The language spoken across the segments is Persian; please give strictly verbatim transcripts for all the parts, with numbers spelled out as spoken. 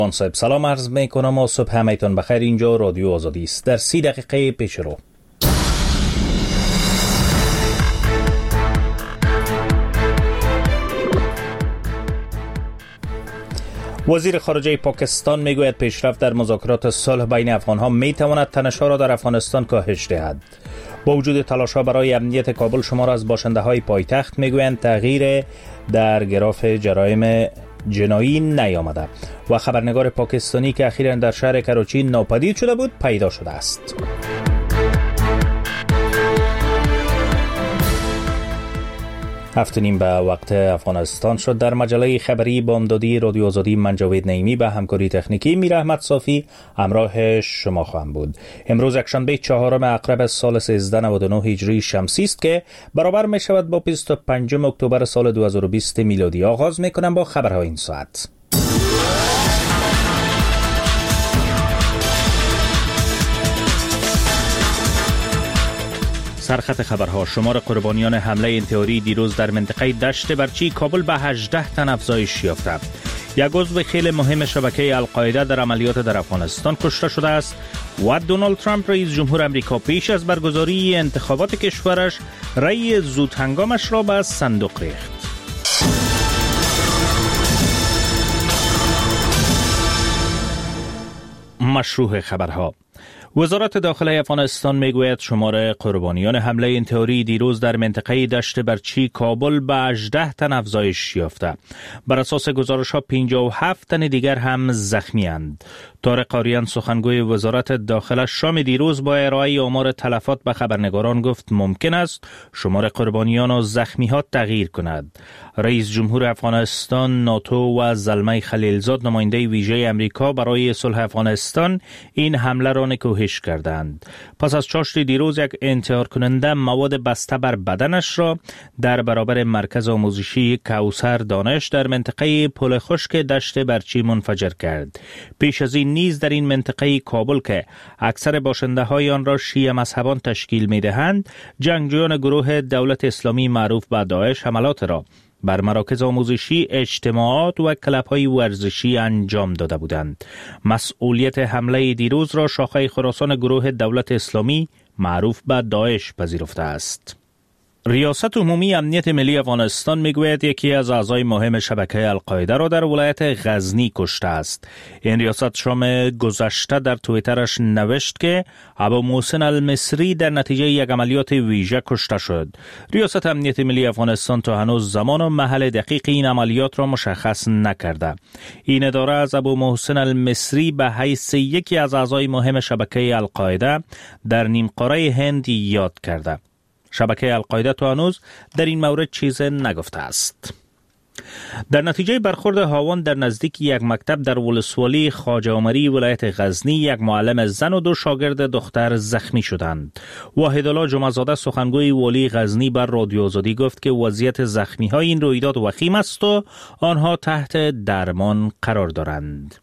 صاحب سلام عرض می کنم و صبح همه‌تان بخیر. اینجا رادیو آزادی است. در سی دقیقه پیش رو وزیر خارجه پاکستان میگوید پیشرفت در مذاکرات صلح بین افغانها میتواند تنش‌ها را در افغانستان کاهش دهد. با وجود تلاش‌ها برای امنیت کابل، شمار از باشنده‌های پایتخت میگویند تغییر در گراف جرایم جنایی نیامده و خبرنگار پاکستانی که اخیراً در شهر کراچی ناپدید شده بود پیدا شده است. هفت نیم به وقت افغانستان شد. در مجله خبری بامدادی رادیو آزادی من جاوید نعیمی به همکاری تکنیکی میر احمد صافی همراه شما خواهم بود. امروز یکشنبه چهارم اقرب سال سیزده نود و نه هجری شمسی است که برابر می شود با بیست و پنجم اکتبر سال دو هزار و بیست میلادی. آغاز می کنم با خبرهای این ساعت. سرخط خبرها: شمار قربانیان حمله انتحاری دیروز در منطقه دشت برچی کابل به هجده تن افزایش یافته. یک عضو خیلی مهم شبکه القاعده در عملیات در افغانستان کشته شده است و دونالد ترامپ رئیس جمهور امریکا پیش از برگزاری انتخابات کشورش رأی زود هنگامش را به صندوق ریخت. مشروع خبرها: وزارت داخله افغانستان میگوید شمار قربانیان حمله انتحاری دیروز در منطقه دشت برچی کابل به هجده تن افزایش یافته. بر اساس گزارش‌ها پنجاه و هفت تن دیگر هم زخمی اند. طارق آریان سخنگوی وزارت داخله شام دیروز با ارائه آمار تلفات به خبرنگاران گفت ممکن است شمار قربانیان و زخمی‌ها تغییر کند. رئیس جمهور افغانستان، ناتو و زلمه خلیلزاد نماینده ویژه امریکا برای صلح افغانستان این حمله را نکوهش کردند. پس از چاشت دیروز یک انتحار کننده مواد بسته بر بدنش را در برابر مرکز آموزشی کوثر دانش در منطقه پل خشک دشت برچی منفجر کرد. پیش از این نیز در این منطقه کابل که اکثر باشنده های آن را شیعه مذهبان تشکیل می دهند، جنگجویان گروه دولت اسلامی معروف به داعش حملات را بر مراکز آموزشی، اجتماعات و کلب‌های ورزشی انجام داده بودند. مسئولیت حمله دیروز را شاخه خراسان گروه دولت اسلامی معروف به داعش پذیرفته است. ریاست عمومی امنیت ملی افغانستان میگوید یکی از اعضای مهم شبکه القاعده را در ولایت غزنی کشته است. این ریاست شام گذشته در توییترش نوشت که ابو محسن المصری در نتیجه یک عملیات ویژه کشته شد. ریاست امنیت ملی افغانستان تا هنوز زمان و محل دقیق این عملیات را مشخص نکرده. این اداره از ابو محسن المصری به حیث یکی از اعضای مهم شبکه القاعده در نیمقاره هند یاد کرده. شبکه القاعده تا هنوز در این مورد چیز نگفته است. در نتیجه برخورد هاون در نزدیک یک مکتب در ولسوالی خواجه عمری ولایت غزنی، یک معلم زن و دو شاگرد دختر زخمی شدند. واحدالله جمعه‌زاده سخنگوی والی غزنی بر رادیو آزادی گفت که وضعیت زخمی های این رویداد وخیم است و آنها تحت درمان قرار دارند.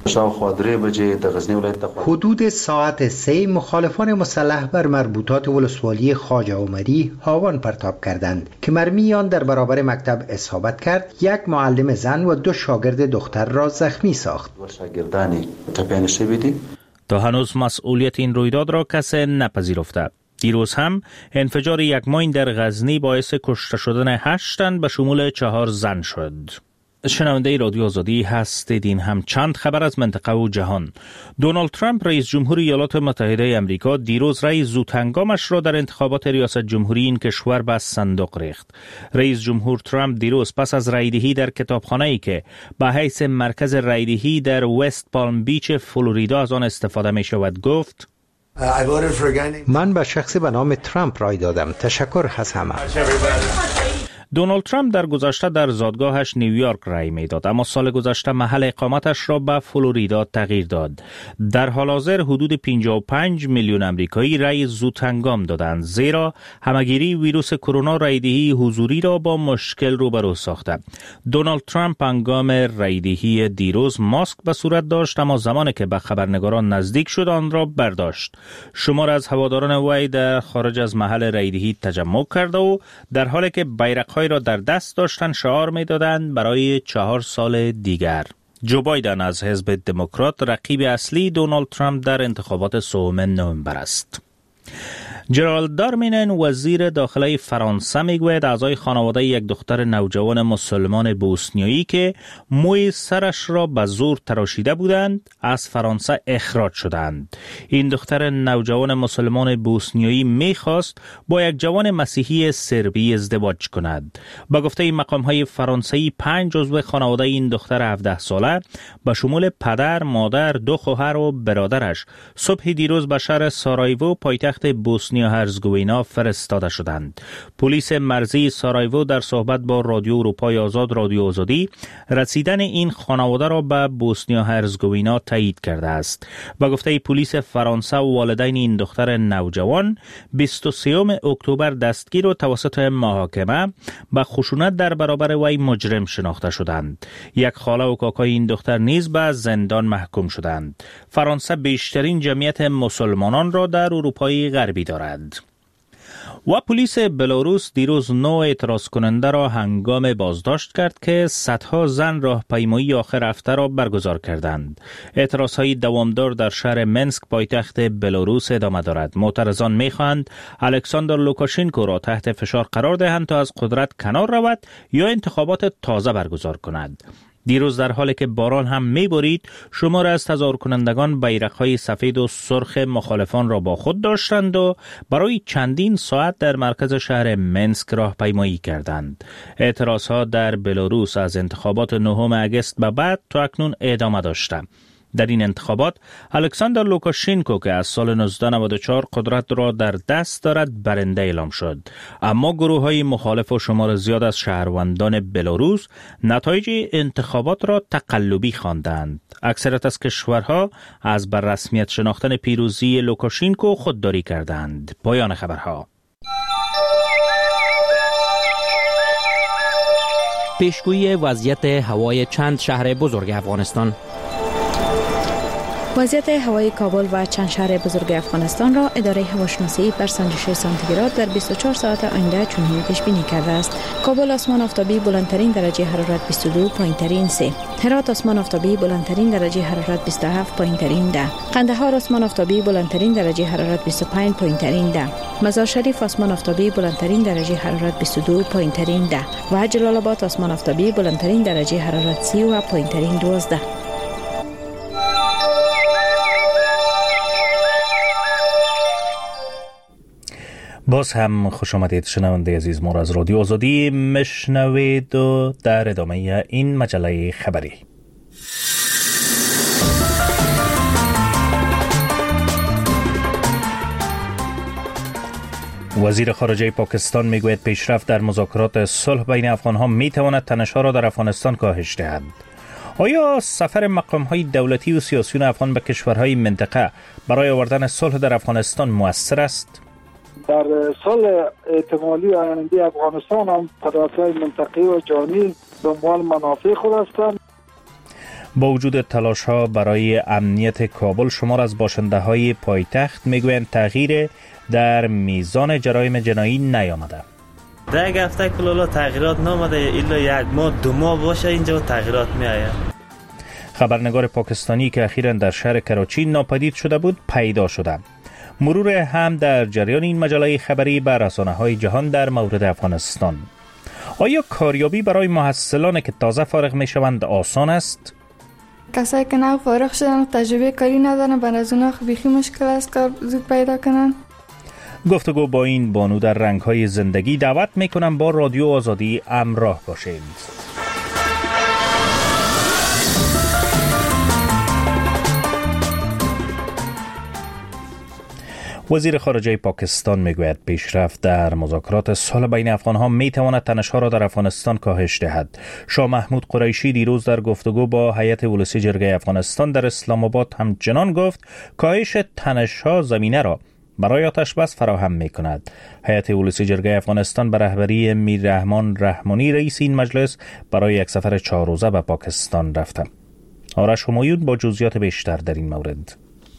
حدود ساعت سه مخالفان مسلح بر مربوطات ولسوالی خواجه عمری هاون پرتاب کردند که مرمی آن در برابر مکتب اصابت کرد، یک معلم زن و دو شاگرد دختر را زخمی ساخت. تا هنوز مسئولیت این رویداد را کسی نپذیرفته. دیروز هم انفجار یک ماین در غزنی باعث کشته شدن هشت تن به شمول چهار زن شد. شنونده رادیو آزادی هستید. این هم چند خبر از منطقه و جهان. دونالد ترامپ رئیس جمهور ایالات متحده آمریکا دیروز رأی زود هنگامش را در انتخابات ریاست جمهوری این کشور به صندوق ریخت. رئیس جمهور ترامپ دیروز پس از رأیدهی در کتابخانه‌ای که به حیث مرکز رأیدهی در وست پالم بیچ فلوریدا از آن استفاده می شود گفت: من به شخصی به نام ترامپ رای دادم. تشکر از همه. دونالد ترامپ در گذشته در زادگاهش نیویورک رای میداد، اما سال گذشته محل اقامتش را به فلوریدا تغییر داد. در حال حاضر حدود پنجاه و پنج میلیون امریکایی رای زود هنگام دادند، زیرا همهگیری ویروس کرونا رایدهی حضوری را با مشکل روبرو ساخته. دونالد ترامپ هنگام رایدهی دیروز ماسک به صورت داشت، اما زمانی که به خبرنگاران نزدیک شد آن را برداشت. شمار از هواداران وی در خارج از محل رایدهی تجمع کرده و در حالی که بیرق را در دست داشتن شعار می دادند برای چهار سال دیگر. جو بایدن از حزب دموکرات رقیب اصلی دونالد ترامپ در انتخابات سوم نوامبر است. جرالد دارمینن وزیر داخلی فرانسه میگوید اعضای خانواده یک دختر نوجوان مسلمان بوسنیایی که موی سرش را به زور تراشیده بودند از فرانسه اخراج شدند. این دختر نوجوان مسلمان بوسنیایی میخواست با یک جوان مسیحی سربی ازدواج کند. با گفته مقام‌های فرانسوی پنج عضو خانواده این دختر هفده ساله به شمول پدر، مادر، دو خواهر و برادرش صبح دیروز به شهر سارایوو پایتخت بوسنی هرزگوینا فرستاده شدند. پلیس مرزی سارایوو در صحبت با رادیو اروپای آزاد رادیو آزادی رسیدن این خانواده را به بوسنیا هرزگوینا تایید کرده است. با گفته پلیس فرانسه و والدین این دختر نوجوان بیست و سوم اکتبر دستگیر و توسط محاکمه به خشونت در برابر وی مجرم شناخته شدند. یک خاله و کاکای این دختر نیز به زندان محکوم شدند. فرانسه بیشترین جمعیت مسلمانان را در اروپای غربی دارد. و پلیس بلاروس دیروز نو اعتراض کننده را هنگام بازداشت کرد که صدها زن راهپیمایی آخر هفته را برگزار کردند. اعتراضهای دوامدار در شهر منسک پایتخت بلاروس ادامه دارد. معترضان می‌خواهند الکساندر لوکاشنکو را تحت فشار قرار دهند تا از قدرت کنار رود یا انتخابات تازه برگزار کند. دیروز در حالی که باران هم می‌بارید، شمار از تظاهر کنندگان بیرق‌های سفید و سرخ مخالفان را با خود داشتند و برای چندین ساعت در مرکز شهر منسک راهپیمایی کردند. اعتراضها در بلاروس از انتخابات نهم اگست به بعد تا اکنون ادامه داشتند. در این انتخابات الکساندر لوکاشنکو که از سال نوزده نود و چهار قدرت را در دست دارد برنده اعلام شد، اما گروه‌های مخالف و شمار زیاد از شهروندان بلاروس نتایج انتخابات را تقلبی خواندند. اکثریت از کشورها از بر رسمیت شناختن پیروزی لوکاشنکو خودداری کردند. پایان خبرها. پیشگویی وضعیت هوای چند شهر بزرگ افغانستان. وضعیت هوای کابل و چند شهر بزرگ افغانستان را اداره هواشناسی بر سنجش سانتیگراد در بیست و چهار ساعت آینده چنین پیش بینی کرده است. کابل آسمان آفتابی بلندترین درجه حرارت بیست و دو، پایین‌ترین سه. هرات آسمان آفتابی بلندترین درجه حرارت بیست و هفت، پایین‌ترین ده. قندهار آسمان آفتابی بلندترین درجه حرارت بیست و پنج، پایین‌ترین ده. مزار شریف آسمان آفتابی بلندترین درجه حرارت بیست و دو، پایین‌ترین ده. و جلال آباد آسمان آفتابی بلندترین درجه حرارت سی و پایین‌ترین دوازده. باز هم خوش آمدید شنونده عزیز، ما را از رادیو آزادی مشنوید و در ادامه این مجله خبری. وزیر خارجه پاکستان میگوید پیشرفت در مذاکرات صلح بین افغانها میتواند تنش‌ها را در افغانستان کاهش دهد. آیا سفر مقام‌های دولتی و سیاسیون افغان به کشورهای منطقه برای آوردن صلح در افغانستان مؤثر است؟ در صلح احتمالی آینده افغانستان هم طرف‌های منطقه‌ای و جهانی دنبال منافع خود هستند. با وجود تلاش‌ها برای امنیت کابل، شمار از باشنده‌های پایتخت میگویند تغییر در میزان جرایم جنایی نیامده. در یک هفته کلالا تغییرات نامده، الا یک ماه دو ماه باشه اینجا تغییرات میآید. خبرنگار پاکستانی که اخیراً در شهر کراچی ناپدید شده بود پیدا شده. مرور هم در جریان این مجله خبری بر رسانه‌های جهان در مورد افغانستان. آیا کاریابی برای محصلان که تازه فارغ میشوند آسان است؟ کسایی که نه فارغ شدن و تجربه کاری ندارن برای از اونها بیخی مشکل است کار زود پیدا کنن. گفتگو با این بانو در رنگ‌های زندگی. دعوت میکنم با رادیو آزادی همراه باشید. وزیر خارجه پاکستان میگوید پیشرفت در مذاکرات صلح بین افغانها میتواند تنش‌ها را در افغانستان کاهش دهد. شاه محمود قریشی دیروز در گفتگو با هیئت ولسی جرگه افغانستان در اسلام آباد همچنان گفت کاهش تنش‌ها زمینه را برای آتش بس فراهم می‌کند. هیئت ولسی جرگه افغانستان به رهبری میر رحمان رحمانی رئیس این مجلس برای یک سفر چهار روزه به پاکستان رفته. آرش همایون با جزئیات بیشتر در این مورد.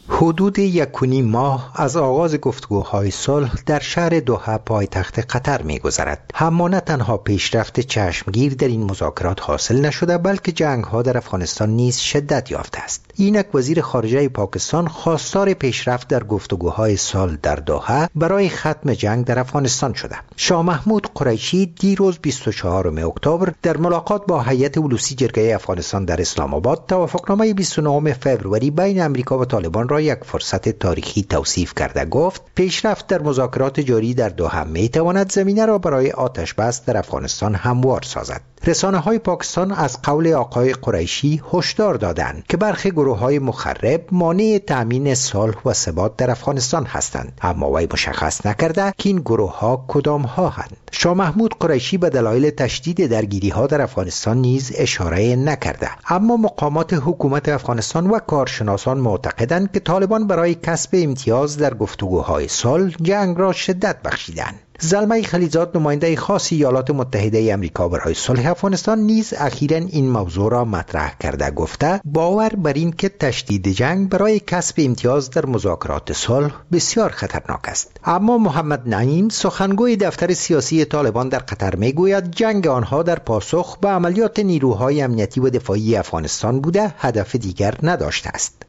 حدود یک و نیم ماه از آغاز گفتگوهای صلح در شهر دوحه پایتخت قطر می‌گذرد. اما نه تنها پیشرفت چشمگیر در این مذاکرات حاصل نشده، بلکه جنگ‌ها در افغانستان نیز شدت یافته است. اینک وزیر خارجه پاکستان خواستار پیشرفت در گفتگوهای صلح در دوحه برای ختم جنگ در افغانستان شده. شاه محمود قریشی دیروز بیست و چهارم اکتبر در ملاقات با هیئت ولوسی جرگه افغانستان در اسلام آباد توافقنامه بیست و نهم فوریه بین امریکا و طالبان را یک فرصت تاریخی توصیف کرده گفت پیشرفت در مذاکرات جاری در دوحه میتواند زمینه را برای آتش بس در افغانستان هموار سازد. رسانه‌های پاکستان از قول آقای قریشی هشدار دادند که برخی گروه‌های مخرب مانع تأمین صلح و ثبات در افغانستان هستند، اما وی مشخص نکرده که این گروه‌ها کدام‌ها هستند. شاه محمود قریشی به دلایل تشدید درگیری‌ها در افغانستان نیز اشاره نکرده، اما مقامات حکومت افغانستان و کارشناسان معتقدند که طالبان برای کسب امتیاز در گفتگوهای صلح جنگ را شدت بخشیدند. زلمه خلیزاد نماینده خاص ایالات متحده آمریکا برای صلح افغانستان نیز اخیراً این موضوع را مطرح کرده گفته باور بر این که تشدید جنگ برای کسب امتیاز در مذاکرات صلح بسیار خطرناک است. اما محمد نعیم سخنگوی دفتر سیاسی طالبان در قطر میگوید جنگ آنها در پاسخ به عملیات نیروهای امنیتی و دفاعی افغانستان بوده، هدف دیگر نداشته است.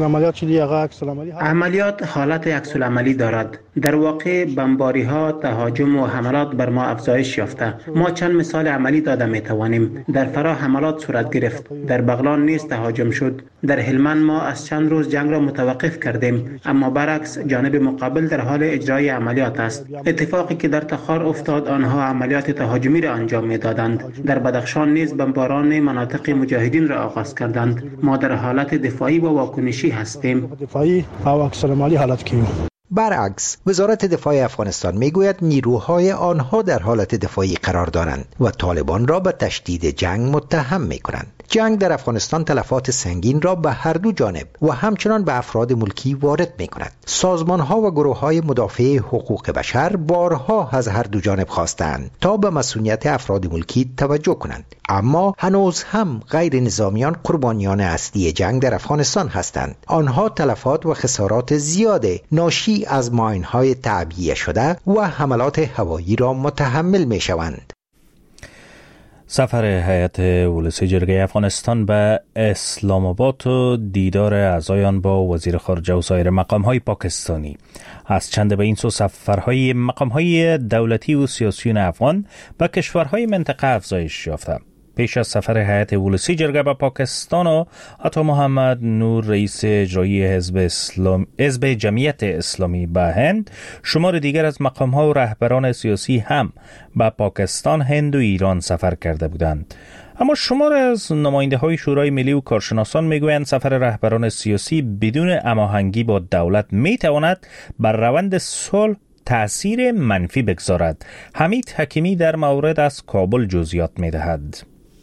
عملیات حالت عکس العملی دارد. در واقع بمباری‌ها، تهاجم و حملات بر ما افزایش یافته. ما چند مثال عملی داده می توانیم. در فرا حملات صورت گرفت. در بغلان نیز تهاجم شد. در هلمند ما از چند روز جنگ را متوقف کردیم، اما برعکس جانب مقابل در حال اجرای عملیات است. اتفاقی که در تخار افتاد، آنها عملیات تهاجمی را انجام می دادند. در بدخشان نیز بمباران مناطق مجاهدین را آغاز کردند. ما در حالت دفاعی و واکنشی هستیم. دفاعی و عکس العملی حالت کیم. برعکس وزارت دفاع افغانستان میگوید نیروهای آنها در حالت دفاعی قرار دارند و طالبان را به تشدید جنگ متهم میکنند. جنگ در افغانستان تلفات سنگین را به هر دو جانب و همچنان به افراد ملکی وارد میکند. سازمانها و گروههای مدافع حقوق بشر بارها از هر دو جانب خواستند تا به مسئولیت افراد ملکی توجه کنند، اما هنوز هم غیر نظامیان قربانیان اصلی جنگ در افغانستان هستند. آنها تلفات و خسارات زیاد ناشی از ماینهای تعبیه شده و حملات هوایی را متحمل می شوند. سفر هیئت ولوسی جرگه افغانستان به اسلام آباد و دیدار اعضایان با وزیر خارجه و سایر مقام‌های پاکستانی از چند به این سو سفرهای مقام‌های دولتی و سیاسیون افغان به کشورهای منطقه افزایش یافته. پیش از سفر هیئت ولوسی جرگه به پاکستان و عطا محمد نور رئیس اجرایی حزب اسلام حزب جمعیت اسلامی به هند، شمار دیگر از مقام‌ها و رهبران سیاسی هم به پاکستان، هند و ایران سفر کرده بودند. اما شمار از نماینده‌های شورای ملی و کارشناسان میگویند سفر رهبران سیاسی بدون هماهنگی با دولت میتواند بر روند صلح تأثیر منفی بگذارد. حمید حکیمی در مورد از کابل جزئیات میدهد.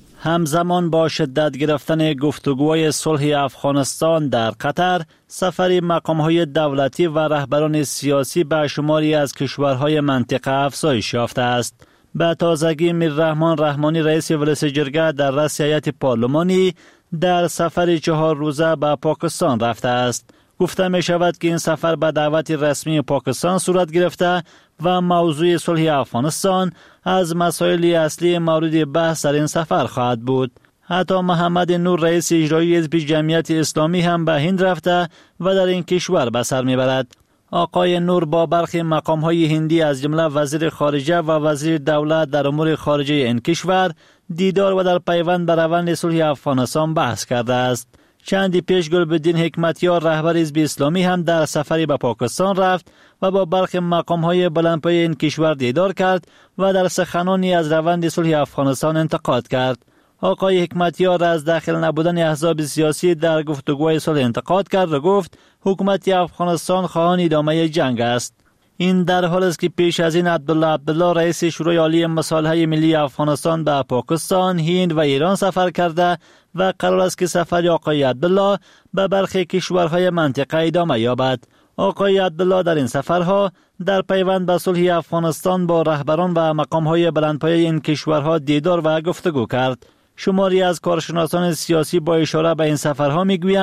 همزمان با شدت گرفتن گفتگوهای صلح افغانستان در قطر، سفر مقام‌های دولتی و رهبران سیاسی به شماری از کشورهای منطقه افزایش یافته است. به تازگی میررحمان رحمانی رئیس ولوسی جرگه در رأس هیئت پارلمانی در سفر چهار روزه به پاکستان رفته است. گفته می شود که این سفر به دعوت رسمی پاکستان صورت گرفته و موضوع صلح افغانستان از مسائل اصلی مورد بحث در این سفر خواهد بود. حتی محمد نور رئیس اجرایی حزب جمعیت اسلامی هم به هند رفته و در این کشور به سر میبرد. آقای نور با برخی مقام‌های هندی از جمله وزیر خارجه و وزیر دولت در امور خارجه این کشور دیدار و در پیوند به روند صلح افغانستان بحث کرده است. چندی پیش گلبدین حکمتیار رهبر حزب اسلامی هم در سفری به پاکستان رفت و با برخی مقام‌های بلندپایه این کشور دیدار کرد و در سخنانی از روند صلح افغانستان انتقاد کرد. آقای حکمتیار از داخل نبودن احزاب سیاسی در گفتگوهای صلح انتقاد کرد و گفت حکومت افغانستان خواهان ادامه جنگ است. این در حال است که پیش از این عبدالله عبدالله رئیس شورای عالی مصالحه ملی افغانستان به پاکستان، هند و ایران سفر کرده و قرار است که سفر آقای عبدالله به برخی کشورهای منطقه ادامه یابد. آقای عبدالله در این سفرها در پیوند به صلح افغانستان با رهبران و مقام‌های بلندپایه این کشورها دیدار و گفتگو کرد. شماری از کارشناسان سیاسی با اشاره به این سفرها میگویند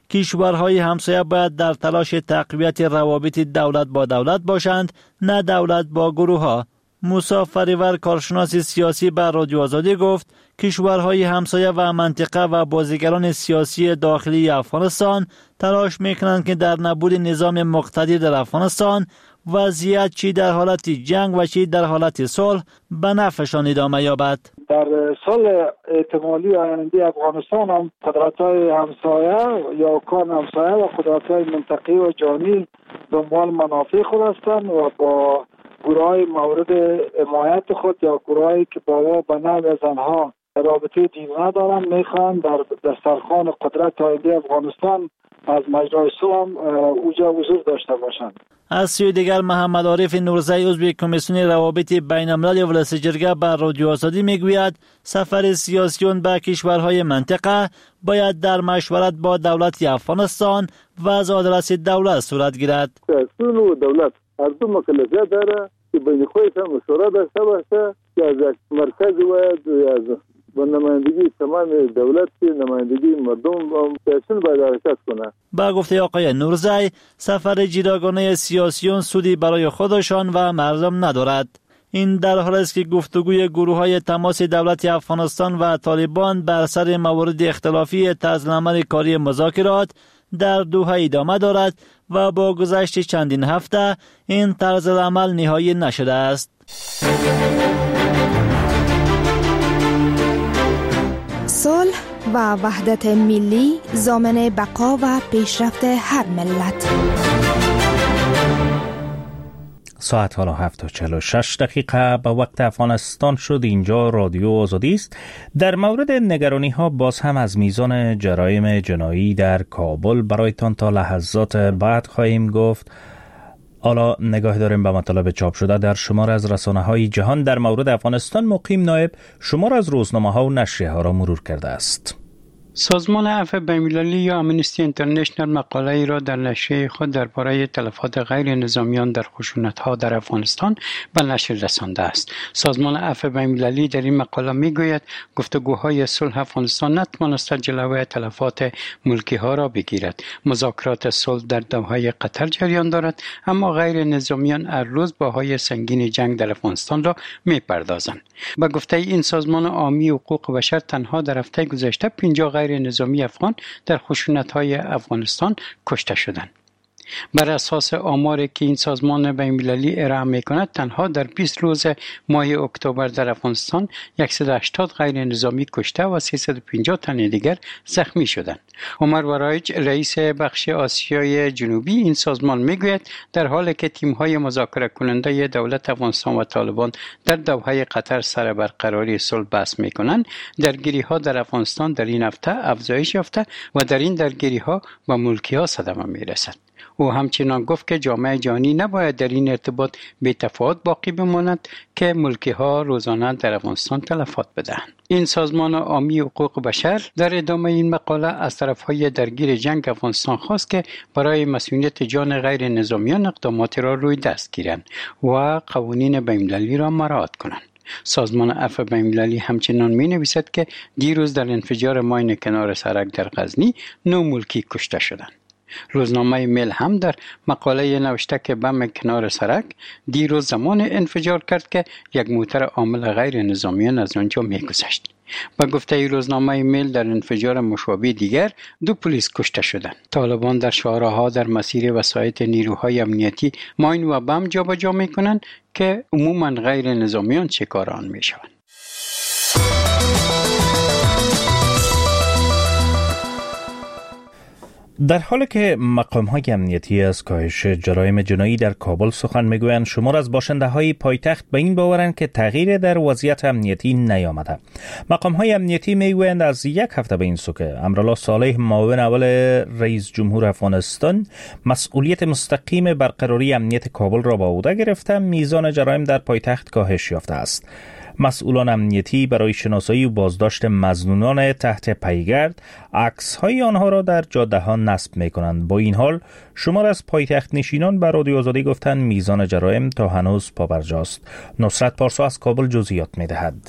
کشورهای همسایه باید در تلاش تقویت روابط دولت با دولت باشند، نه دولت با گروه ها. موسی فریور کارشناس سیاسی بر رادیو آزادی گفت کشورهای همسایه و منطقه و بازیگران سیاسی داخلی افغانستان تلاش میکنند که در نبود نظام مقتدر در افغانستان وضعیت چی در حالت جنگ و چی در حالت صلح به نفعشان ادامه یابد. در سال احتمالی آینده افغانستان هم قدرت‌های همسایه یا کان همسایه و قدرت‌های منطقه‌ای و جهانی دنبال منافع خود هستند و با گروه‌های مورد حمایت خود یا گروهایی که باور به نوع از آنها رابطه دیوانه دارند میخوان در دسترخوان قدرت آینده افغانستان از مجرای صلح اوجا حضور داشته باشند. از سوی دیگر محمد عارف نورزی عضو کمیسیون روابط بین الملل ولس جرگه بر رادیو آزادی میگوید سفر سیاسیون به کشورهای منطقه باید در مشورت با دولت افغانستان و از آدرس دولت صورت گیرد. سیاسیون و دولت هر دو مکلفیت داره که بین خودشان مشوره داشته باشه که از مرکز و از با نمایندگی تمام دولت که نمایندگی مردم سیاسیون باید حرکت کنه. با گفته آقای نورزی سفر جداگانه سیاسیون سودی برای خودشان و مردم ندارد. این در حالی است که گفتگوی گروه‌های تماس دولت افغانستان و طالبان بر سر موارد اختلافی طرزالعمل کاری مذاکرات در دوحه ادامه دارد و با گذشت چندین هفته این طرزالعمل نهایی نشده است. صلح و وحدت ملی ضامن بقا و پیشرفت هر ملت. ساعت حالا هفت و چهل و شش دقیقه به وقت افغانستان شد. اینجا رادیو آزادی است. در مورد نگرانی ها باز هم از میزان جرایم جنایی در کابل برایتان تا لحظات بعد خواهیم گفت. حالا نگاه داریم به مطالب چاپ شده در شمار از رسانه‌های جهان در مورد افغانستان. مقیم نایب شمار از روزنامه‌ها و نشریه‌ها را مرور کرده است. سازمان عفو بین‌المللی یا امنستی اینترنشنال مقاله‌ای را در نشریه خود درباره تلفات غیر نظامیان در خشونت‌ها در افغانستان به نشر رسانده است. سازمان عفو بین‌المللی در این مقاله می‌گوید گفتگوهای صلح افغانستان نتوانسته جلوی تلفات ملکی‌ها را بگیرد. مذاکرات صلح در دوحه قطر جریان دارد، اما غیر نظامیان هر روز باهای سنگین جنگ در افغانستان را می‌پردازند. با گفته این سازمان عامی حقوق بشر تنها در هفته گذشته پنجاه غیر نظامی افغان در خشونت‌های افغانستان کشته شدند. بر اساس آماری که این سازمان بین‌المللی ارائه می‌کند تنها در بیست روز ماه اکتبر در افغانستان صد و هشتاد غیر نظامی کشته و سیصد و پنجاه تن دیگر زخمی شدند. عمر ورایج رئیس بخش آسیای جنوبی این سازمان میگوید در حالی که تیم‌های مذاکره کننده دولت افغانستان و طالبان در دوحه قطر سر برقراری صلح بحث می‌کنند، درگیری‌ها در افغانستان در این هفته افزایش یافته و در این درگیری‌ها به ملکی‌ها صدمه می‌رسد. او همچنان گفت که جامعه جهانی نباید در این ارتباط بی تفاوت باقی بماند که ملکی ها روزانه در افغانستان تلفات بدهند. این سازمان عامی حقوق بشر در ادامه این مقاله از طرفهای درگیر جنگ افغانستان خواست که برای مسئولیت جان غیر نظامیان اقداماتی را روی دست گیرند و قوانین بین‌المللی را مراعات کنند. سازمان عفو بین‌المللی همچنان می نویسد که دیروز در انفجار ماین کنار سرک در غزنی نه ملکی کشته شدند. روزنامه میل هم در مقاله نوشته که بم کنار سرک دیروز زمان انفجار کرد که یک موتر عامل غیر نظامیان از آنجا می‌گذشت. با گفته روزنامه میل در انفجار مشابه دیگر دو پلیس کشته شدند. طالبان در شهرها در مسیر وسایط نیروهای امنیتی ماین و بم جابجا می‌کنند که عموماً غیر نظامیان شکار آن می‌شوند. در حالی که مقام‌های امنیتی از کاهش جرایم جنایی در کابل سخن میگویند، شمار از باشنده‌های پایتخت به این باورند که تغییر در وضعیت امنیتی نیامده. مقام‌های امنیتی میگویند از یک هفته به این سو که امرالله صالح معاون اول رئیس جمهور افغانستان مسئولیت مستقیم برقراری امنیت کابل را به عهده گرفته، میزان جرایم در پایتخت کاهش یافته است. مسئولان امنیتی برای شناسایی و بازداشت مظنونان تحت پیگرد عکس‌های آنها را در جاده‌ها نصب می‌کنند. با این حال شمار از پایتخت نشینان به رادیو آزادی گفتند میزان جرایم تا هنوز پابرجاست. نصرت پارسا از کابل جزئیات می‌دهد.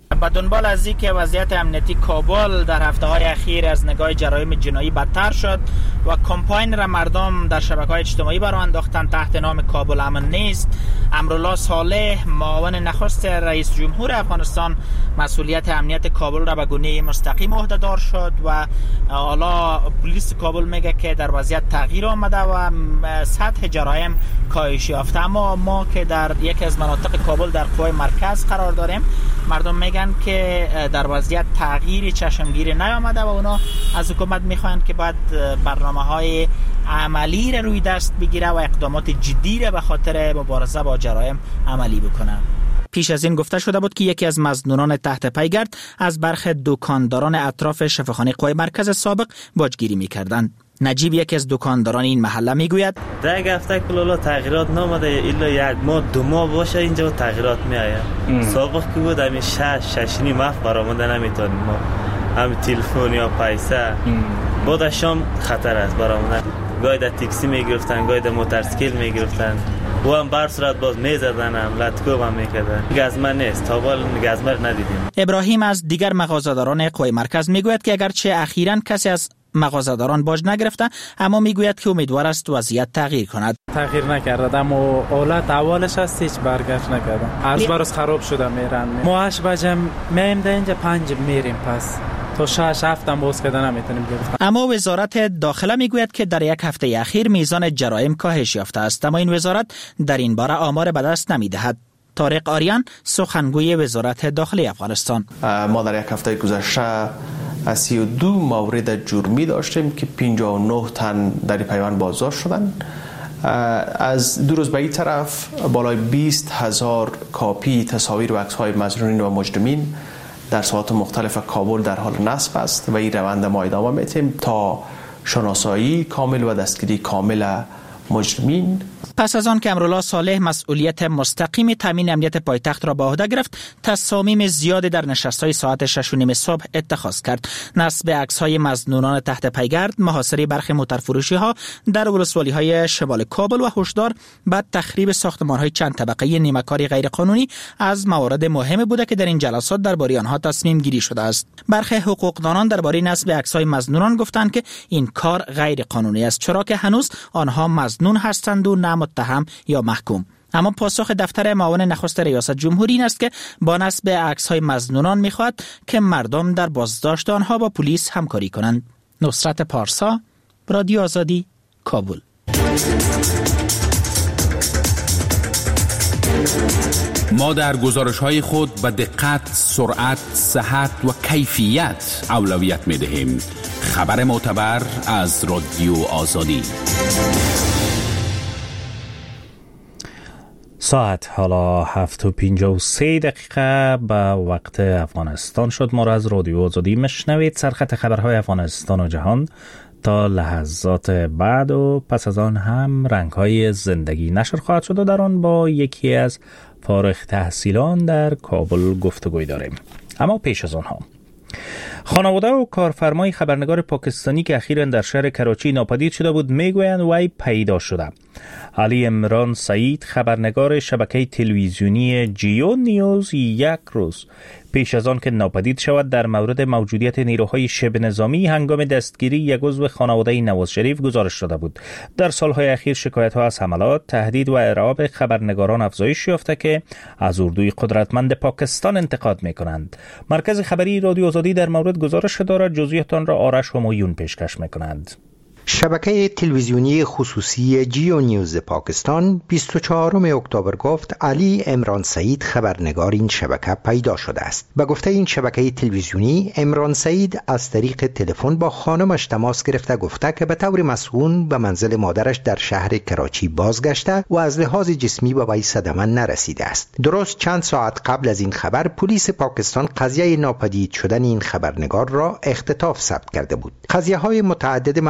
با دنبال از اینکه وضعیت امنیتی کابل در هفته‌های اخیر از نگاه جرایم جنایی بدتر شد و کمپاین را مردم در شبکه‌های اجتماعی برآورده انداختن تحت نام کابل امن نیست، امرالله صالح معاون نخست رئیس جمهور افغانستان مسئولیت امنیت کابل را به گونه مستقیم عهده‌دار شد و حالا پلیس کابل میگه که در وضعیت تغییر آمده و سطح جرایم کاهش یافته. اما ما که در یکی از مناطق کابل در قوای مرکز قرار داریم، مردم میگن که در وضعیت تغییر چشمگیری نیامده و اونا از حکومت میخوان که بعد برنامه‌های عملی را روی دست بگیره و اقدامات جدی را به خاطر مبارزه با جرایم عملی بکنه. پیش از این گفته شده بود که یکی از مظنونان تحت پیگرد از برخی دکانداران اطراف شفاخانه قوای مرکز سابق باجگیری میکردند. نجیب یکی از دکانداران این محله میگوید در یک هفته کلالا تغییرات نامده، الا یک ماه دو ماه باشه اینجا تغییرات میآید. سابق که بود همین شش شش نیم هفت برآمده نمیتونیم ما، هم تلفن یا پیسه بعد شام خطر است برآمده. گاهی در تاکسی میگرفتن، گاهی در موتورسیکل میگرفتن و هم بر صورت باز میزدن، هم لطکوب هم میکردن. گزمه نیست، تا حال گزمه رو ندیدیم. ابراهیم از دیگر مغازه‌داران قوای مرکز میگوید که اگرچه اخیراً کسی از مغازه‌داران باج نگرفته، اما میگوید که امیدوار است وضعیت تغییر کند. تغییر نکرده، اما حالت اولش است، هیچ برگشت نکرده. هر روز خراب شده میرن. ما هشت بجه میایم در اینجا، پنج میریم، پس تا شش هفت هم باز کردن نمیتونیم گرفتن. اما وزارت داخله میگوید که در یک هفته اخیر میزان جرایم کاهش یافته است، اما این وزارت در این باره آمار به دست نمیدهد. طارق آریان سخنگوی وزارت داخلی افغانستان: ما در یک هفته گذشته سی و دو مورد جرمی داشتیم که پنجاه و نه تن در پیوند بازداشت شدند. از دو روز به این طرف بالای بیست هزار کاپی تصاویر و عکس‌های مظنونین و مجرمین در ساحات مختلف کابل در حال نصب است و این روند ما ادامه می‌دهیم تا شناسایی کامل و دستگیری کامل مجرمین. پس از آن که امرالله صالح مسئولیت مستقیم تامین امنیت پایتخت را به عهده گرفت، تصامیم زیادی در نشست‌های ساعت شش و نیم صبح اتخاذ کرد. نصب عکس‌های مظنونان تحت پیگرد، محاصره برخی موتورفروشی‌ها در ولسوالی‌های شمال کابل و هشدار بعد تخریب ساختمان‌های چند طبقه نیمه‌کار غیرقانونی از موارد مهم بوده که در این جلسات درباره آنها تصمیم گیری شده است. برخی حقوقدانان درباره نصب عکس‌های مظنونان گفتند که این کار غیر قانونی است، چرا که هنوز آنها مظنون هستند و نه متهم یا محکوم. اما پاسخ دفتر معاون نخست ریاست جمهوری این است که با نصب عکس‌های مظنونان می‌خواهد که مردم در بازداشت آنها با پلیس همکاری کنند. نصرت پارسا، رادیو آزادی، کابل. ما در گزارش‌های خود به دقت، سرعت، صحت و کیفیت اولویت می‌دهیم. خبر معتبر از رادیو آزادی. ساعت حالا هفت و پنجاه و سه دقیقه به وقت افغانستان شد. ما را از رادیو آزادی مشنوید. سرخط خبرهای افغانستان و جهان تا لحظات بعد و پس از آن هم رنگهای زندگی نشر خواهد شد و در آن با یکی از فارغ التحصیلان در کابل گفتگوی داریم. اما پیش از آنها خانواده و کارفرمای خبرنگار پاکستانی که اخیراً در شهر کراچی ناپدید شده بود میگویند وی پیدا شده. علی عمران سعید، خبرنگار شبکه تلویزیونی جیو نیوز، یک روز پیش از آن که ناپدید شود در مورد موجودیت نیروهای شبه نظامی هنگام دستگیری یک عضو خانواده نواز شریف گزارش داده بود. در سالهای اخیر شکایت‌ها از حملات، تهدید و ارعاب خبرنگاران افزایش یافته که از اردوی قدرتمند پاکستان انتقاد می‌کنند. مرکز خبری رادیو آزادی در مورد گزارش دارد. جزئیات آن را آرش و مویون پیشکش می‌کنند. شبکه تلویزیونی خصوصی جیو نیوز پاکستان بیست و چهارم اکتبر گفت علی عمران سعید خبرنگار این شبکه پیدا شده است. به گفته این شبکه تلویزیونی، عمران سعید از طریق تلفن با خانمش تماس گرفته گفته که به طور مسئول به منزل مادرش در شهر کراچی بازگشته و از لحاظ جسمی به وی صدمه نرسیده است. درست چند ساعت قبل از این خبر پلیس پاکستان قضیه ناپدید شدن این خبرنگار را اختطاف ثبت کرده بود. قضیه های متعدد مفقود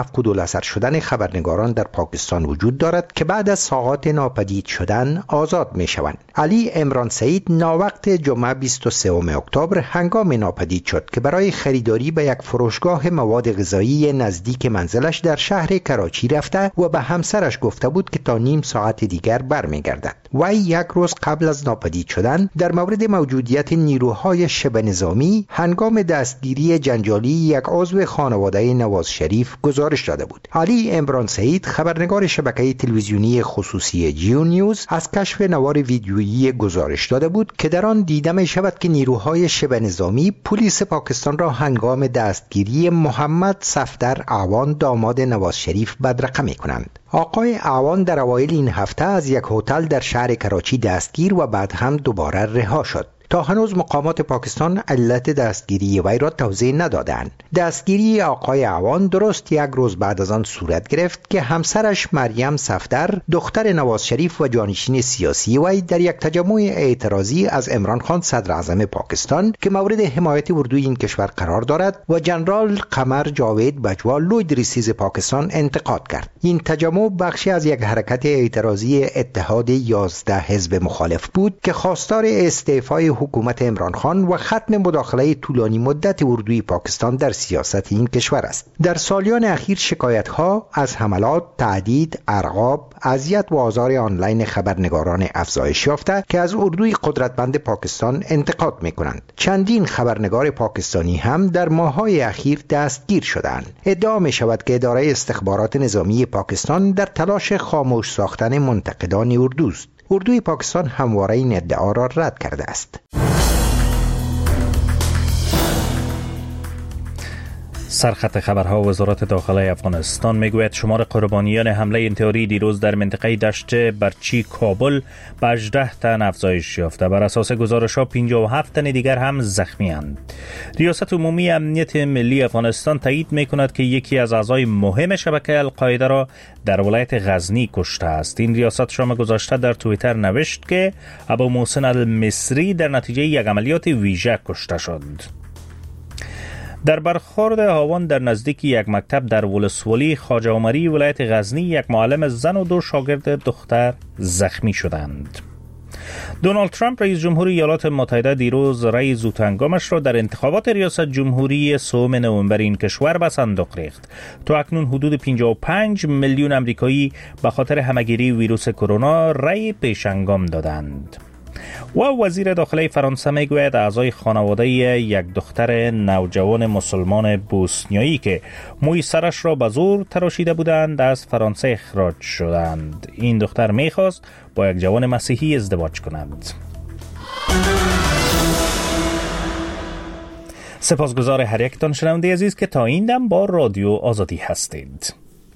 اثر شدن خبرنگاران در پاکستان وجود دارد که بعد از ساعات ناپدید شدن آزاد می شوند. علی عمران سعید ناوقت جمعه بیست و سوم اکتبر هنگام ناپدید شد که برای خریداری به یک فروشگاه مواد غذایی نزدیک منزلش در شهر کراچی رفته و به همسرش گفته بود که تا نیم ساعت دیگر برمیگردد. وی یک روز قبل از ناپدید شدن در مورد موجودیت نیروهای شبه نظامی هنگام دستگیری جنجالی یک عضو خانواده نواز شریف گزارش داده بود. علی عمران سعید خبرنگار شبکه تلویزیونی خصوصی جیو نیوز از کشف نوار ویدیویی گزارش داده بود که در آن دیده می شود که نیروهای شبه نظامی پلیس پاکستان را هنگام دستگیری محمد صفدر اعوان داماد نواز شریف بدرقه می کنند. آقای اعوان در اوایل این هفته از یک هتل در شهر کراچی دستگیر و بعد هم دوباره رها شد. تا هنوز مقامات پاکستان علت دستگیری وی را توضیح ندادند. دستگیری آقای اعوان درست یک روز بعد از آن صورت گرفت که همسرش مریم صفدر دختر نواز شریف و جانشین سیاسی وی در یک تجمع اعتراضی از عمران خان صدر اعظم پاکستان که مورد حمایت اردوی این کشور قرار دارد و جنرال قمر جاوید بجوا لوید ریسیز پاکستان انتقاد کرد. این تجمع بخشی از یک حرکت اعتراضی اتحاد یازده حزب مخالف بود که خواستار استعفای حکومت عمران خان و ختم مداخله طولانی مدت اردوی پاکستان در سیاست این کشور است. در سالیان اخیر شکایت‌ها از حملات، تهدید، ارعاب، اذیت و آزار آنلاین خبرنگاران افزایش یافته که از اردوی قدرتمند پاکستان انتقاد می‌کنند. چندین خبرنگار پاکستانی هم در ماه‌های اخیر دستگیر شدند. ادعا می‌شود که اداره استخبارات نظامی پاکستان در تلاش خاموش ساختن منتقدان اردوست. اردوی پاکستان همواره این ادعا را رد کرده است. سرخط خبرها وزارت داخله افغانستان میگوید شمار قربانیان حمله انتحاری دیروز در منطقه دشت برچی کابل به هجده تن افزایش یافته. بر اساس گزارش‌ها پنجاه و هفت تن دیگر هم زخمی اند. ریاست عمومی امنیت ملی افغانستان تایید میکند که یکی از اعضای مهم شبکه القاعده را در ولایت غزنی کشته است. این ریاست شام گذشته در توییتر نوشت که ابو محسن المصری در نتیجه یک عملیات ویژه کشته شد. در برخورد هاوان در نزدیک یک مکتب در ولسوالی خواجه عمری ولایت غزنی یک معلم زن و دو شاگرد دختر زخمی شدند. دونالد ترامپ رئیس جمهور ایالات متحده دیروز رأی زودهنگامش را در انتخابات ریاست جمهوری سوم نوامبر این کشور به صندوق ریخت. تا اکنون حدود پنجاه و پنج میلیون امریکایی به خاطر همهگیری ویروس کرونا رأی پیشنگام دادند. و وزیر داخله فرانسه میگوید اعضای خانواده یک دختر نوجوان مسلمان بوسنیایی که موی سرش را به زور تراشیده بودند از فرانسه اخراج شدند. این دختر میخواست با یک جوان مسیحی ازدواج کنند. سپاسگزار هر یکتان شنونده عزیز که تا این دم با رادیو آزادی هستید.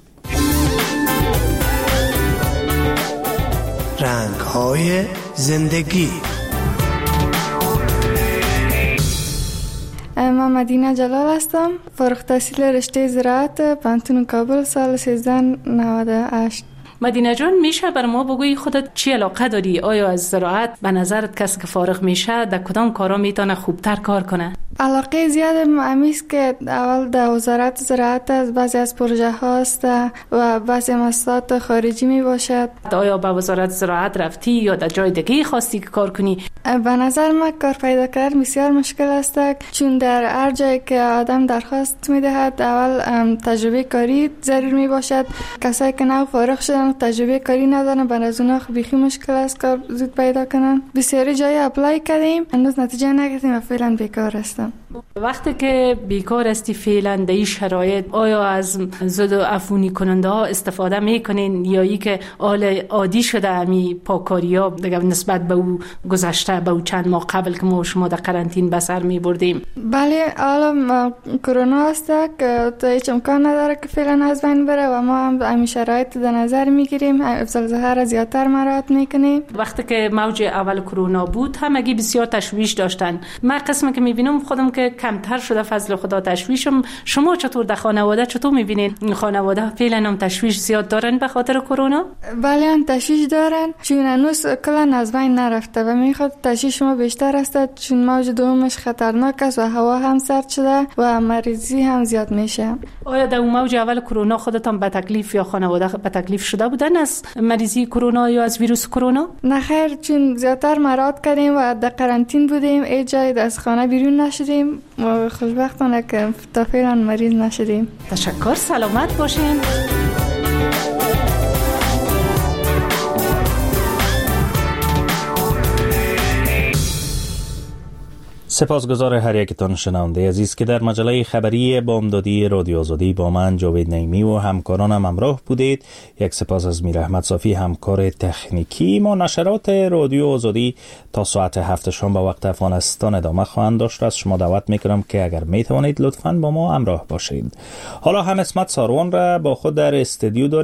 رنگ‌های زندگی. من مدینه جلال هستم، فارغ التحصیل رشته زراعت پانتون کابل، سال سیزده نود و هشت. مدینه جان، میشه بر ما بگویی خودت چی علاقه داری؟ آیا از زراعت به نظرت کسی که فارغ میشه در کدام کارا میتونه خوبتر کار کنه؟ علاقه زیادم همیست که اول در وزارت زراعت از بعضی از پروژه هاست و بعضی مسئولات خارجی می باشد. آیا به وزارت زراعت رفتی یا در جای دیگه خواستی که کار کنی؟ به نظر من کار پیدا کردن بسیار مشکل است، چون در هر جایی که آدم درخواست میدهد اول تجربه کاری ضرور می باشد. کسایی که نو فارغ شدن تجربه کاری ندارن برای از اونها بیخی مشکل است کار زود پیدا کنن. بسیاری جای اپلای کردیم هنوز نتیجه نگرفتیم و فعلا بیکار هستم. وقتی که بیکار هستی فعلا در این شرایط، آیا از زد و عفونی کننده ها استفاده میکنین یا ای که حال عادی شده همی پاکاری ها دیگه نسبت به او گذشته، به او چند ماه قبل که ما شما در قرنطین به سر می بردیم؟ بله، حالا کرونا است که هیچ امکان نداره که فعلا از بین بره و ما هم همین شرایط در نظر میگیریم، افضل ظاهر زیادتر مراعات میکنیم. وقتی که موج اول کرونا بود همگی بسیار تشویش داشتن. من قسمی که میبینم خودم که که کمتر شده فضل خدا تشویشم. شما چطور در خانواده چطور میبینین؟ خانواده فعلا هم تشویش زیاد دارن به خاطر کرونا؟ بله هم تشویش دارن، چون هنوز کلا از بین نرفته و میخواد تشویش ما بیشتر است، چون موج دومش خطرناک است و هوا هم سرد شده و مریضی هم زیاد میشه. آیا در موج اول کرونا خودتان به تکلیف یا خانواده به تکلیف شده بودن از مریضی کرونا یا از ویروس کرونا؟ نه خیر، چون زیادتر مراعات کردیم و در قرنطین بودیم، ای جای از خانه بیرون نشدیم و خوشبختانه که تا فعلا مریض نشدیم. تشکر، سلامت باشین. سپاسگزار هر یکتان شنونده عزیز که در مجله خبری بامدادی رادیو آزادی با من جاوید نعیمی و همکارانم همراه بودید. یک سپاس از میر احمد صافی همکار تکنیکی. ما نشرات رادیو آزادی تا ساعت هفت شام به وقت افغانستان ادامه خواهند داشت. از شما دعوت میکنم که اگر میتوانید لطفاً با ما همراه باشید. حالا هم اسمت ساروان را با خود در استودیو داریم.